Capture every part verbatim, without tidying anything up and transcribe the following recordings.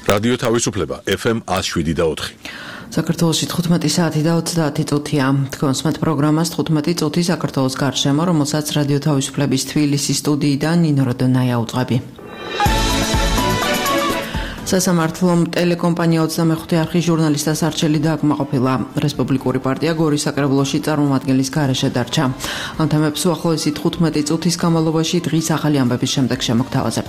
რადიო თავისუფლება ეფ ემ one oh seven და four. საქართველოში თხუთმეტი საათი და ოცდაათი წუთია. თქვენს მათ პროგრამას თხუთმეტი წუთი საქართველოს გარშემო, რომელსაც რადიო თავისუფლების თბილისის სტუდიიდან ნინო როდონაია უძღვები. სასამართლომ ტელეკომპანია ოცდამეხუთე არხის ჟურნალისტას არჩელი დააკმაყოფილა. რესპუბლიკური პარტია გორის საკრებულოში წარმომადგენლის გარეშე დარჩა. ამ თემებს უახლოესი თხუთმეტი წუთის განმავლობაში დღის ახალი ამბების შემდეგ შემოგთავაზებთ.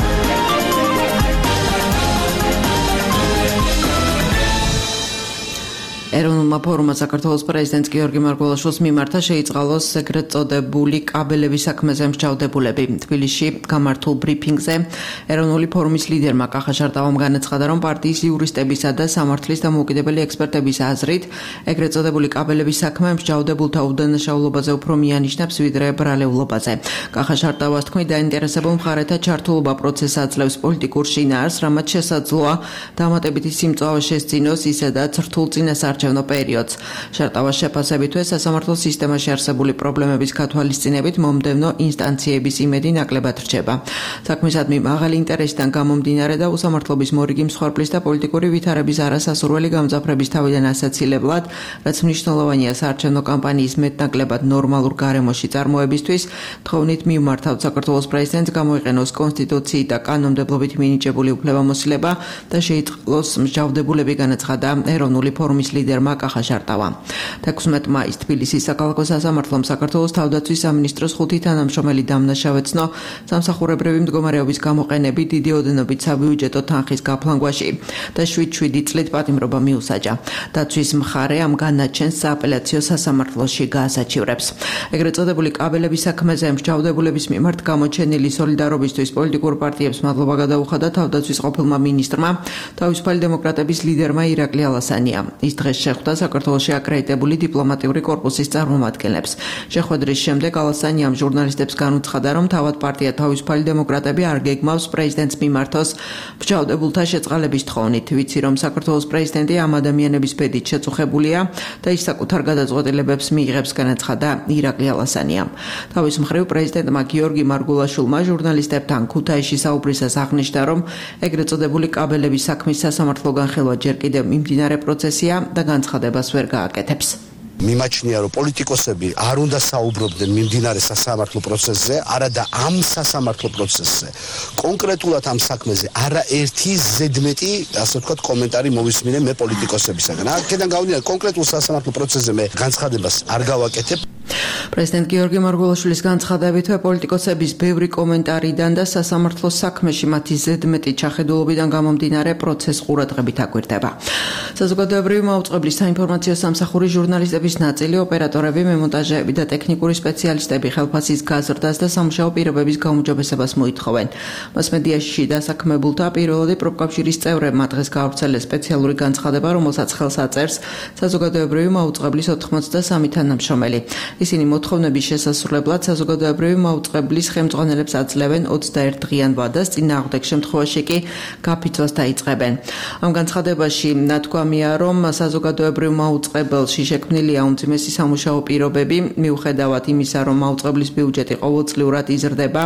ეროვნულმა ფორუმმა საქართველოს პრეზიდენტ გიორგი მარგველაშვილს მიმართა შეიწყალოს ეგრეთ წოდებული კაბელების საქმეზე მსჯავრდებულები. თბილისში გამართულ ბრიფინგზე ეროვნული ფორუმის ლიდერმა კახა შარტავამ განაცხადა, რომ პარტიის იურისტებისა და სამართლის დამოუკიდებელი ექსპერტების აზრით ეგრეთ წოდებული კაბელების საქმე მსჯავრდებულთა უდანაშაულობაზე უფრო მიანიშნებს, ვიდრე ბრალეულობაზე. კახა შარტავას თქმით, დაინტერესებულ მხარეთა ჩართულობა პროცესს აძლევს პოლიტიკურ შინაარსს, რამაც შესაძლოა დამატებითი სიმწვავე შესძინოს ისედაც რთულ წინასარჩევ პერიოდს. შარტავას შეფასებითვე სასამართლო სისტემაში არსებული პრობლემების გათვალისწინებით მომდევნო ინსტანციების იმედი ნაკლებად რჩება. საქმისადმი მაღალი ინტერესიდან გამომდინარე და უსამართლობის მორიგი მსხვერპლის და პოლიტიკური ვითარების არასასურველი გამძაფრების თავიდან ასაცილებლად, რაც მნიშვნელოვანია საარჩევნო კამპანიის მეტნაკლებად ნორმალურ გარემოში წარმოებისთვის, თხოვნით მივმართავთ საქართველოს პრეზიდენტს გამოიყენოს კონსტიტუციით და კანონმდებლობით მინიჭებული უფლებამოსილება და შეიწყალოს მსჯავრდებულები, განაცხადა ეროვნული ფორუმის ლიდერმა კახა შარტავა. თექვსმეტი მაისს თბილისის საქალაქო სასამართლომ საქართველოს თავდაცვის სამინისტროს ხუთი თანამშრომელი დამნაშავეცნო სამსახურებრივი მდგომარეობის გამოყენებით დიდი ოდენობით საბიუჯეტო თანხის გაფლანგვაში და შვიდ-შვიდი წლით პატიმრობა მიუსაჯა. დაცვის მხარე ამ განაჩენს სააპელაციო სასამართლოში გაასაჩივრებს. ეგრეთ წოდებული კაბელების საქმეზე მსჯავრდებულების მიმართ გამოჩენილი სოლიდარობისთვის პოლიტიკურ პარტიებს მადლობა გადაუხადა თავდაცვის ყოფილმა მინისტრმა, თავისუფალი დემოკრატების ლიდერმა ირაკლი ალასანია. ის დღეს შეხვდა საქართველოში აკრედიტებული დიპლომატიური კორპუსის წარმომადგენლებს. შეხვედრის შემდეგ ალასანიამ ჟურნალისტებს განუცხადა, რომ თავად პარტია თავისუფალი დემოკრატები არ გეგმავს პრეზიდენტს მიმართოს მსჯავრდებულთა შეწყალების თხოვნით. ვიცი, რომ საქართველოს პრეზიდენტი ამ ადამიანების ბედით შეწუხებულია და ის საკუთარ გადაწყვეტილებებს მიიღებს, განაცხადა ირაკლი ალასანიამ. თავის მხრივ პრეზიდენტმა გიორგი მარგველაშვილმა ჟურნალისტებთან ქუთაისში საუბრისას აღნიშნა, რომ ეგრეთ წოდებული კაბელების საქმის სასამართლო განხილვა ჯერ კიდევ მიმდინარე პროცესია და განცხადებას ვერ გააკეთებს. მიმაჩნია, რომ პოლიტიკოსები არ უნდა საუბრობდნენ მიმდინარე სასამართლო პროცესზე, არადა ამ სასამართლო პროცესზე. კონკრეტულად ამ საქმეზე არაერთი ზედმეტი, ასე ვთქვათ, კომენტარი მოვისმინე მე პოლიტიკოსებისაგან. აქედან გამომდინარე, კონკრეტულ სასამართლო პროცესზე მე განცხადებას არ გავაკეთებ. პრეზიდენტ გიორგი მარგველაშვილის განცხადებითვე პოლიტიკოსების ბევრი კომენტარიდან და სასამართლოს საქმეში მათი ზედმეტი ჩახედულობიდან გამომდინარე პროცესს ყურადღებით აკვირდება. საზოგადოებრივი მაუწყებლის საინფორმაციო სამსახურის ჟურნალისტების ნაწილი, ოპერატორები, მემონტაჟეები და ტექნიკური სპეციალისტები ხელფასის გაზრდას და სამუშაო პირობების გაუმჯობესებას მოითხოვენ. მასმედიაში დასაქმებულთა პირველადი პროფკავშირის წევრებმა დღეს გაავრცელეს სპეციალური განცხადება, რომელსაც ხელს აწერს საზოგადოებრივი მაუწყებლის ოთხმოცდასამი თანამშრომელი. ისინი მოთხოვნების შესასრულებლად საზოგადოებრივი მაუწყებლის ხელმძღვანელებს აძლევენ ოცდაერთ დღიან ვადას, წინააღმდეგ შემთხვევაში კი გაფიცვას დაიწყებენ. ამ განცხადებაში ნათქვამია, რომ საზოგადოებრივ მაუწყებელში შექმნილია უმძიმესი სამუშაო პირობები, მიუხედავად იმისა, რომ მაუწყებლის ბიუჯეტი ყოველწლიურად იზრდება,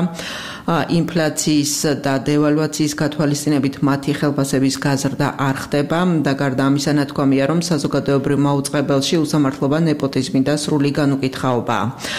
ინფლაციის და დევალვაციის გათვალისწინებით მათი ხელფასების გაზრდა არ ხდება და გარდა ამისა ნათქვამია, რომ საზოგადოებრივ მაუწყებელში უსამართლობა, ნეპოტიზმი და სრული განუკითხაობა.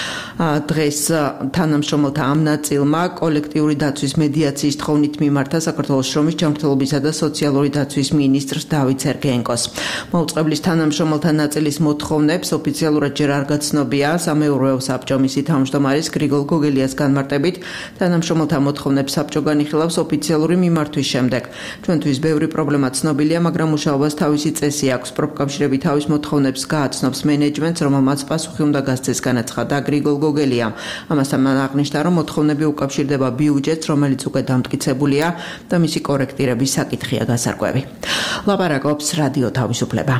დღეს თანამშრომელთა ამ ნაწილმა კოლექტიური დაცვის მედიაციის თხოვნით მიმართა საქართველოს შრომის ჯანმრთელობისა და სოციალური დაცვის მინისტრს დავით სერგეენკოს. მაუწყებლის თანამშრომელთა ნაწილის მოთხოვნებს ოფიციალურად ჯერ არ გაცნობია. სამეურვეო საბჭო მისი თავმჯდომარის გრიგოლ გოგელიას განმარტებით თანამშრომელთა მოთხოვნებს საბჭო განიხილავს ოფიციალური მიმართვის შემდეგ. ჩვენთვის ბევრი პრობლემა ცნობილია, მაგრამ მუშაობას თავისი წესი აქვს. პროფკავშირები თავის მოთხოვნებს გააცნობს მენეჯმენტს, რომელმაც პასუხი უნდა გასცეს, განაცხადა გრიგოლ გოგელიამ. ამასთან აღნიშნა, რომ მოთხოვნები უკავშირდება ბიუჯეტს, რომელიც უკვე დამტკიცებულია და მისი კორექტირების საკითხია გასარკვევი. ლაპარაკობს რადიო თავისუფლება.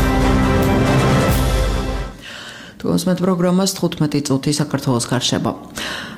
თუმცა პროგრამას თხუთმეტი წუთი საქართველოს გარშემო.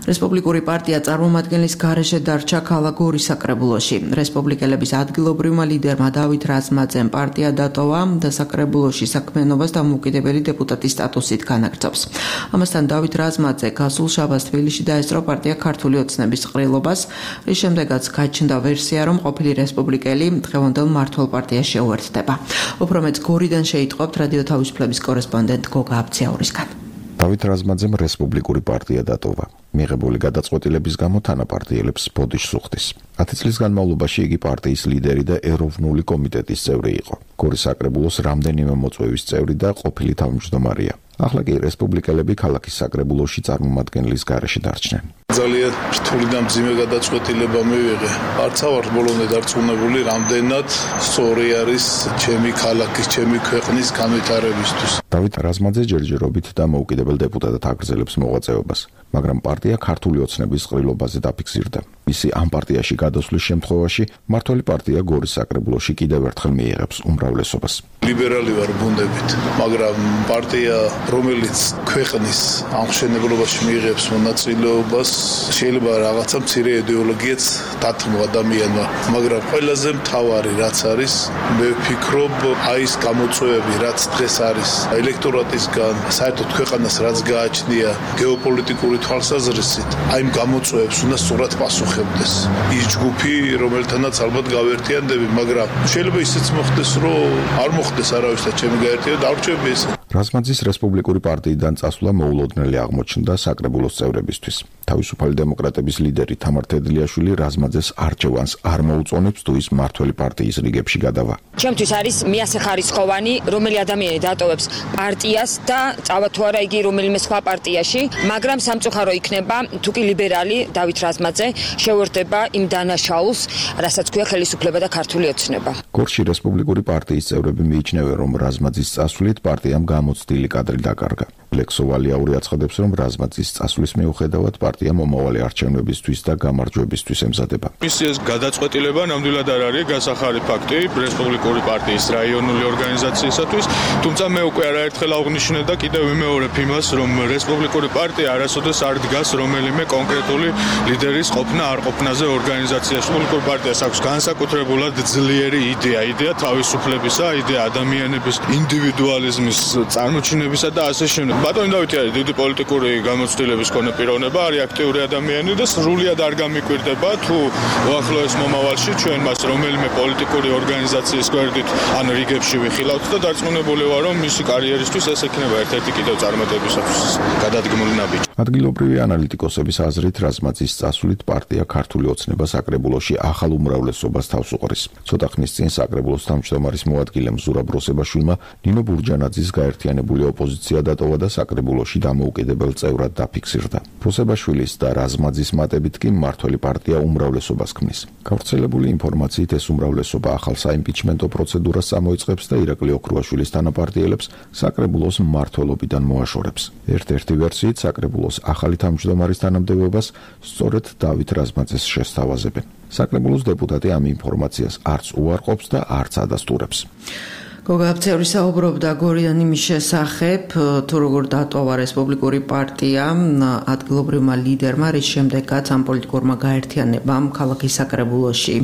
რესპუბლიკური პარტია წარმომადგენლის გარეშე დარჩა ქალაქ გორის საკრებულოში. რესპუბლიკელების ადგილობრივმა ლიდერმა დავით რაზმაძემ პარტია დატოვა და საკრებულოში საქმიანობას დამოუკიდებელი დეპუტატის სტატუსით განაგრძობს. ამასთან დავით რაზმაძე გასულ შაბათს თბილისში დაესწრო პარტია ქართული ოცნების ყრილობას, რის შემდეგაც გაჩნდა ვერსია, რომ ყოფილი რესპუბლიკელი დღევანდელ მმართველ პარტიას შეუერთდება. უფრო მეტ გორიდან შეიტყობთ რადიო თავისუფლების კორესპონდენტ გოგა აბციაურისგან. დავით რაზმაძემ რესპუბლიკური პარტია დატოვა. მიღებული გადაწყვეტილების გამო თანაპარტიელებს ბოდიშს უხდის. ათი წლის განმავლობაში იგი პარტიის ლიდერი და ეროვნული კომიტეტის წევრი იყო. გორის საკრებულოს რამდენიმე მოწვევის წევრი და ყოფილი თავმჯდომარეა. ახლა კი რესპუბლიკელები ქალაქის საკრებულოში წარმომადგენლის გარეშე დარჩნენ. ძალიან რთული და მძიმე გადაწყვეტილება მივიღე. არც ავარ ბოლომდე დარწმუნებული, რამდენად სწორი არის ჩემი ქალაქის, ჩემი ქვეყნის განვითარებისთვის. დავით რაზმაძე ჯერჯერობით დამოუკიდებელ დეპუტატად აგრძელებს მოღვაწეობას, მაგრამ პარტია ქართული ოცნების ყრილობაზე დაფიქსირდა. მისი ამ პარტიაში გადასვლის შემთხვევაში მმართველი პარტია გორის საკრებულოში კიდევ ერთხელ მიიღებს უმრავლესობას. ლიბერალი ვარ ბუნდებით, მაგრამ პარტია, რომელიც ქვეყნის ამხსენებლობაში მიიღებს მონაწილეობას, შეიძლება რაღაცა მცირე იდეოლოგიაც დათმო ადამიანმა, მაგრამ ყველაზე მთავარი რაც არის, მე ვფიქრობ, აი ეს გამოწვევები, რაც დღეს არის ელექტორატისგან, საერთოდ ქვეყანას რაც გააჩნია გეოპოლიტიკური თვალსაზრისით, აი იმ გამოწვევებს უნდა სწორად პასუხებდეს. ის ჯგუფი, რომელთანაც ალბათ გავერთიანდები, მაგრამ შეიძლება ისიც მოხდეს, რომ არ მოხდეს არავისთან ჩემი გაერთიანება, დავრჩები ეს. რაზმაძის რესპუბლიკური პარტიიდან წასვლა მოულოდნელი აღმოჩნდა საკრებულოს წევრებისთვის. თავისუფალი დემოკრატების ლიდერი თამარ თედლიაშვილი რაზმაძეს არჩევანს არ მოუწონებს თუ ის მმართველი პარტიის რიგებში გადავა. ჩემთვის არის მიასახარისხოვანი, რომელი ადამიანი დატოვებს პარტიას და წავა თუ არა იგი რომელიმე სხვა პარტიაში, მაგრამ სამწუხარო იქნება თუ კი ლიბერალი დავით რაზმაძე შეუერთდება იმ დანაშაულს, რასაც ქვია ხელისუფლება და ქართული ოცნება. გორში რესპუბლიკური პარტიის წევრები მიიჩნევენ, რომ რაზმაძის წასვლით პარტიამ გამოცდილი კადრი დაკარგა. ლექსოვალიაური აცხადებს, რომ რაზმაძის წასვლის მიუხედავად პარტია მომავალი არჩევნებისთვის და გამარჯვებისთვის ემზადება. მისი ეს გადაწყვეტილება ნამდვილად არ არის გასახარი ფაქტი რესპუბლიკური პარტიის რაიონული ორგანიზაციისათვის, თუმცა მე უკვე არაერთხელ აღვნიშნე და კიდევ ვიმეორებ იმას, რომ რესპუბლიკური პარტია არასოდეს არ დგას რომელიმე კონკრეტული ლიდერის ყოფნა არ ყოფნაზე ორგანიზაციაში. რესპუბლიკური პარტიას აქვს განსაკუთრებულად ძლიერი იდეა, იდეა თავისუფლებისა, იდეა ადამიანების ინდივიდუალიზმის წარმოჩინებისა და ასე შემდეგ. ბატონი დავითი არის დიდი პოლიტიკური გამოცდილების მქონე პიროვნება, არის აქტიური ადამიანი და სრულიად არ გამიკვირდება თუ უახლოეს მომავალში ჩვენ მას რომელიმე პოლიტიკური ორგანიზაციის გვერდით ან რიგებში ვიხილავთ და დარწმუნებული ვარ, რომ მისი კარიერისთვის ეს ექნება ერთ-ერთი კიდევ წარმატებისათვის გადადგმული ნაბიჯი. ადგილობრივი ანალიტიკოსების აზრით რაზმაძის წასვლით პარტია ქართული ოცნება საკრებულოში ახალ უმრავლესობას თავს უყრის. ცოტა ხნის წინ საკრებულოს თავმჯდომარის მოადგილემ ზურაბ როსებაშვილმა ნინო ბურჯანაძის გაერთიანებული ოპოზიცია დატოვა და საკრებულოში დამოუკიდებელ წევრად დაფიქსირდა. როსებაშვილის და რაზმაძის მატებით კი მმართველი პარტია უმრავლესობას ქმნის. გავრცელებული ინფორმაციით ეს უმრავლესობა ახალ საიმპიჩმენტო პროცედურას წამოიწყებს და ირაკლი ოქრუაშვილის თანაპარტიელებს საკრებულოს მმართველობიდან მოაშორებს. ერთ-ერთი ვერსიით საკრებულოს ახალი თავმჯდომარის თანამდებობას სწორედ დავით რაზმაძეს შესთავაზებენ. საკრებულოს დეპუტატი ამ ინფორმაციას არც უარყოფს და არც ადასტურებს. გოგა აბციაური საუბრობდა გორიდან იმის შესახებ, თუ როგორ დატოვა რესპუბლიკური პარტია ადგილობრივმა ლიდერმა, რის შემდეგაც ამ პოლიტიკურმა გაერთიანებამ ქალაქის საკრებულოში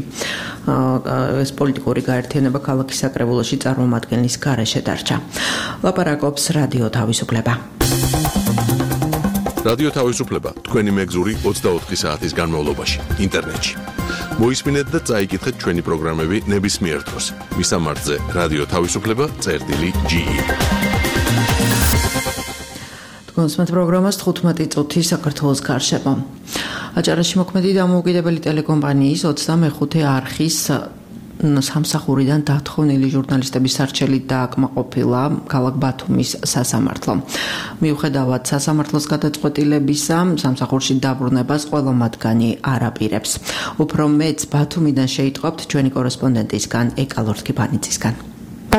ეს პოლიტიკური გაერთიანება ქალაქის საკრებულოში წარმომადგენლის გარეშე დარჩა. ლაპარაკობს რადიო თავისუფლება. რადიო თავისუფლება თქვენი მეგზური ოცდაოთხი საათის განმავლობაში ინტერნეტში. მოისმინეთ და წაიკითხეთ ჩვენი პროგრამები ნებისმიერ დროს. მისამართზე რადიო თავისუფლება წერტილი ჯი ი. თქვენს პროგრამას თხუთმეტი წუთი საქართველოს გარშემო. აჭარაში მოქმედი დამოუკიდებელი ტელეკომპანიის ოცდამეხუთე არხის სამსახურიდან დათხოვნილი ჟურნალისტების სარჩელით დააკმაყოფილა ქალაქ ბათუმის სასამართლო. მიუხედავად სასამართლოს გადაწყვეტილებისა, სამსახურში დაბრუნებას ყველა მათგანი არ აპირებს. უფრო მეტს ბათუმიდან შეიტყობთ ჩვენი კორესპონდენტისგან ეკალორთქიფანიცისგან.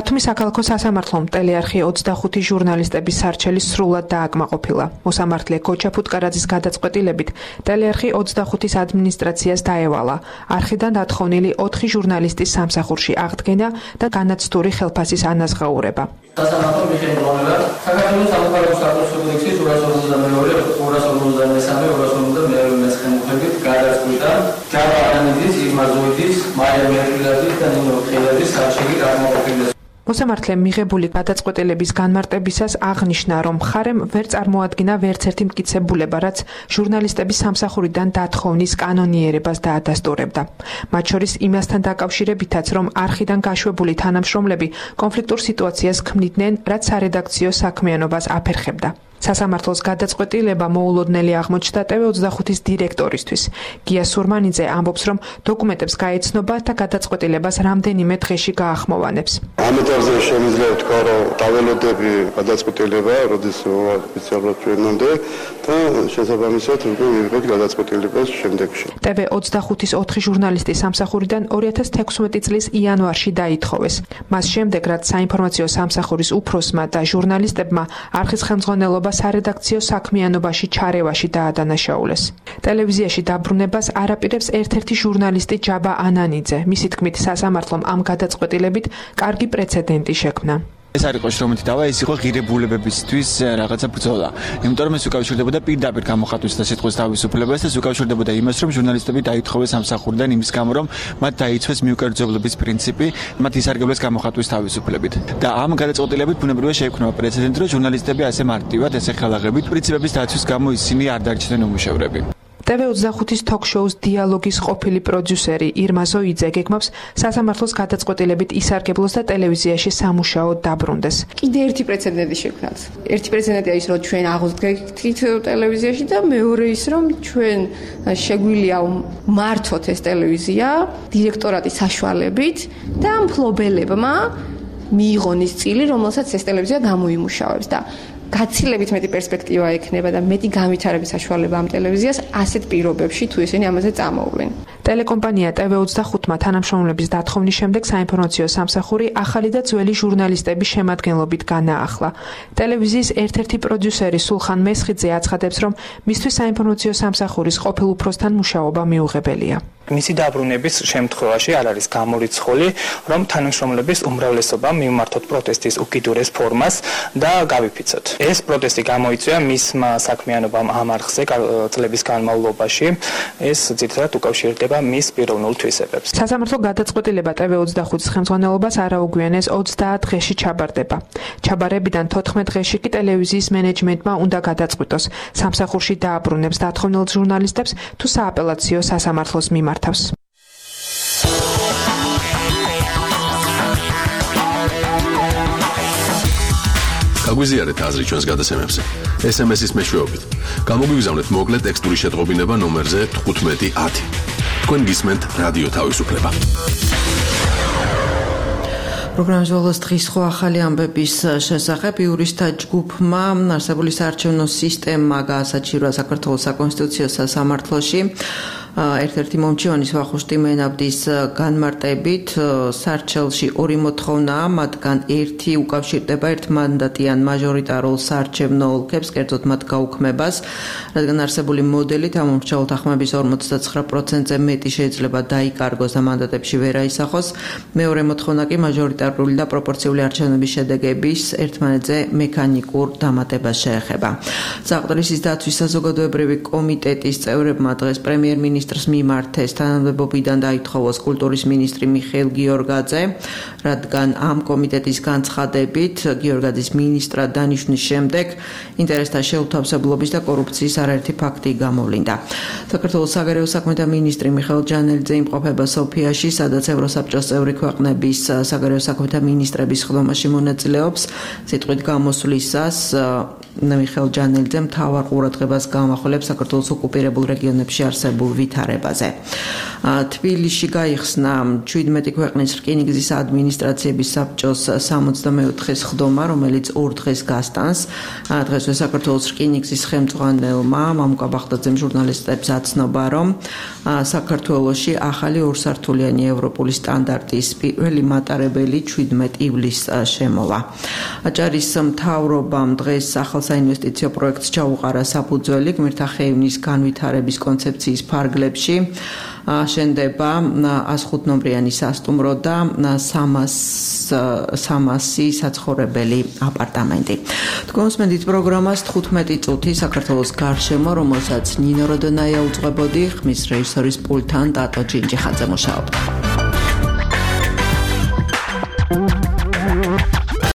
ბათუმის საქალაქო სასამართლომ ტელეარხი ოცდახუთი ჟურნალისტების სარჩელი სრულად დააკმაყოფილა. მოსამართლე გოჩა ფუტკარაძის გადაწყვეტილებით ტელეარხი ოცდახუთის ადმინისტრაციას დაევალა არხიდან დათხოვნილი ოთხი ჟურნალისტის სამსახურში აღდგენა და განაცდური ხელფასის ანაზღაურება. სასამართლომ მიხელოვნება საქართველოს სამხარეო სტატუსის კოდექსის ორას ორმოცდამეორე, ორას ორმოცდამესამე, ორას ორმოცდამეორე მუხებით გადაწყვიტა ჯავა ანანიძის, ირმა ზოიძის, მარია მერკილაძის და ნინო ხეიაძის სარჩელი გადამოყენებას. მოსამართლემ მიღებული გადაწყვეტილების განმარტებისას აღნიშნა, რომ მხარემ ვერ წარმოადგინა ვერც ერთი მტკიცებულება, რაც ჟურნალისტების სამსახურიდან დათხოვნის კანონიერებას დაადასტურებდა. მათ შორის იმასთან დაკავშირებითაც, რომ არხიდან გაშვებული თანამშრომლები კონფლიქტურ სიტუაციას ქმნიდნენ, რაც სარედაქციო საქმიანობას აფერხებდა. სასამართლოს გადაწყვეტილება მოულოდნელი აღმოჩნდა ტევ ოცდახუთის დირექტორისთვის. გია სურმანიძე ამბობს, რომ დოკუმენტებს გაეცნობა და გადაწყვეტილებას რამდენიმე დღეში გაახმოვანებს. ამ ეტაპზე შემიძლია ვთქვა, რომ დაველოდები გადაწყვეტილება, როდის ოფიციალურად ჩვენამდე და შესაბამისად უკვე მივიღეთ გადაწყვეტილებას შემდეგში. ტევ ოცდახუთის ოთხი ჟურნალისტის სამსახურიდან ორი ათას თექვსმეტი წლის იანვარში დაითხოვეს. მას შემდეგ, რაც საინფორმაციო სამსახურის უფროსმა და ჟურნალისტებმა არხის ხელმძღვანელობა სარედაქციო საქმიანობაში ჩარევაში დაადანაშაულეს. ტელევიზიაში დაბრუნებას არაპირებს ერთ-ერთი ჟურნალისტი ჯაბა ანანიძე. მისი თქმით, სასამართლომ ამ გადაწყვეტილებით კარგი პრეცედენტი შექმნა. ეს არ იყო შრომითი დავა, ეს იყო ღირებულებებისთვის რაღაცა ბრძოლა. იმიტომ რომ ეს უკავშირდებოდა პირდაპირ გამოხატვის და სიტყვის თავისუფლებას და უკავშირდებოდა იმას, რომ ჟურნალისტები დაითხოვეს სამსახურიდან იმის გამო, რომ მათ დაიცვეს მიუკერძებლობის პრინციპი, მათ ისარგებლეს გამოხატვის თავისუფლებით. და ამ გადაწყვეტილებით ბუნებრივია შეიქმნება პრეცედენტი, რომ ჟურნალისტები ასე მარტივად, ესე ხელაღებით პრინციპების დაცვის გამო ისინი არ დარჩნენ უმუშევრები. ტევ ოცდახუთის თოქ-შოუს დიალოგის ყოფილი პროდიუსერი ირმა ზოიძე გეგმავს სასამართლოს გადაწყვეტილებით ისარგებლოს და ტელევიზიაში სამუშაოდ დაბრუნდეს. კიდე ერთი პრეცედენტი შექმნათ. ერთი პრეცედენტია ის, რომ ჩვენ აღდგეთ ტელევიზიაში და მეორე ის, რომ ჩვენ შეგვიძლია მართოთ ეს ტელევიზია დირექტორატის საშუალებით და მფლობელებმა მიიღონ ის წილი, რომელსაც ეს ტელევიზია გამოიმუშავებს და გაცილებით მეტი პერსპექტივა ექნება და მეტი განვითარების საშუალება ამ ტელევიზიას ასეთ პირობებში, თუ ისინი ამაზე წამოვლენ. ტელეკომპანია ტევ ოცდახუთმა თანამშრომლების დათხოვნის შემდეგ საინფორმაციო სამსახური ახალი და ძველი ჟურნალისტების შემადგენლობით განაახლა. ტელევიზიის ერთ-ერთი პროდიუსერი სულხან მესხიძე აცხადებს, რომ მისთვის საინფორმაციო სამსახურის ყოფილ უფროსთან მუშაობა მიუღებელია. მისი დაბრუნების შემთხვევაში არ არის გამორიცხული, რომ თანამშრომლების უმრავლესობა მიმართოთ პროტესტის უკიდურეს ფორმას და გავიფიცოთ. ეს პროტესტი გამოიწვია მისმა საქმიანობამ ამ არხზე წლების განმავლობაში. ეს ძირითადად უკავშირდება მის პიროვნულ თვისებებს. სასამართლო გადაწყვეტილება ტევ ოცდახუთის ხელმძღვანელობას არაუგვიანეს ოცდაათ დღეში ჩაბარდება. ჩაბარებიდან თოთხმეტ დღეში კი ტელევიზიის მენეჯმენტმა უნდა გადაწყვიტოს, სამსახურში დააბრუნებს დათხოვნილ ჟურნალისტებს თუ სააპელაციო სასამართლოს მიმართავს. გაგვიზიარეთ აზრი ჩვენს გადაცემებზე. ეს ემ ეს-ის მეშვეობით. გამოგვიგზავნეთ მოკლე ტექსტური შეტყობინება ნომერზე თხუთმეტი ათი. თქვენ გისმენთ რადიო თავისუფლება. პროგრამის ბოლოს დღის ხო ახალი ამბების შესახებ იურისტთა ჯგუფმა არსებული საარჩევნო სისტემა გაასაჩირვა საქართველოს საკონსტიტუციო სასამართლოში. ერთ-ერთი მომჩივანის ვახუშტი მენაბდის განმარტებით სარჩელში ორი მოთხოვნაა, მათგან ერთი უკავშირდება ერთმანდატიან მაჟორიტარულ საარჩევნო ოლქებს, კერძოდ მათ გაუქმებას, რადგან არსებული მოდელით ამ მომრჩეულ თანხმების ორმოცდაცხრა პროცენტზე მეტი შეიძლება დაიკარგოს და მანდატებში ვერ აისახოს. მეორე მოთხოვნა კი მაჟორიტარული და პროპორციული არჩევნების შედეგების ერთმანეთზე მექანიკურ დამატებას შეეხება. საყდრისის დაცვის საზოგადოებრივი კომიტეტის წევრებმა დღეს პრემიერ-მინისტრ მინისტრს მიმართეს თანამდებობიდან დაითხოვოს კულტურის მინისტრი მიხეილ გიორგაძე, რადგან ამ კომიტეტის განცხადებით გიორგაძის მინისტრად დანიშვნის შემდეგ ინტერესთა შეუთავსებლობის და კორუფციის არაერთი ფაქტი გამოვლინდა. საქართველოს საგარეო საქმეთა მინისტრი მიხეილ ჯანელიძე იმყოფება სოფიაში, სადაც ევროსაბჭოს წევრი ქვეყნების საგარეო საქმეთა მინისტრების ხდომაში მონაწილეობს. სიტყვით გამოსვლისას მიხეილ ჯანელიძე მთავარ ყურადღებას გაამახვილებს საქართველოს ოკუპირებულ რეგიონებში არსებულ ვითარებაზე. თბილისში გაიხსნა ჩვიდმეტი ქვეყნის რკინიგზის ადმინისტრაციების საბჭოს სამოცდამეოთხე სხდომა, რომელიც ორ დღეს გასტანს. დღესვე საქართველოს რკინიგზის ხელმძღვანელმა მამუკა ბახტაძემ ჟურნალისტებს აცნობა, რომ საქართველოში ახალი ორსართულიანი ევროპული სტანდარტის პირველი მატარებელი ჩვიდმეტ ივლისს შემოვა. აჭარის მთავრობამ დღეს ახალ საინვესტიციო პროექტს ჩაუყარა საფუძველი გმირთა ხეივნის განვითარების კონცეფციის ფარგლებში. შენდება ას ხუთ ნომრიანი სასტუმრო და სამასი საცხოვრებელი აპარტამენტი. თქვენსმენდით პროგრამას თხუთმეტი წუთი საქართველოს გარშემო, რომელსაც ნინო როდონაია უძღვებოდი, ხმის რეჟისორის პულტთან ტატო ჯინჯიხაძე მუშაობდა.